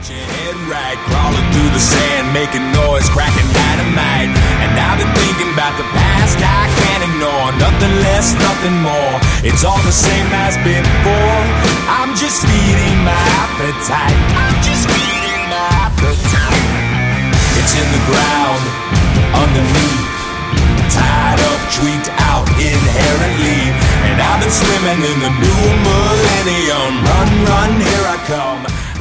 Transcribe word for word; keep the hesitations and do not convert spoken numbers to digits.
Get your head right, crawling through the sand, making noise, cracking dynamite. And I've been thinking about the past, I can't ignore nothing less, nothing more. It's all the same as before. I'm just feeding my appetite. I'm just feeding my appetite. It's in the ground, underneath, tied up, tweaked out inherently. And I've been swimming in the new millennium. Run, run, here I come.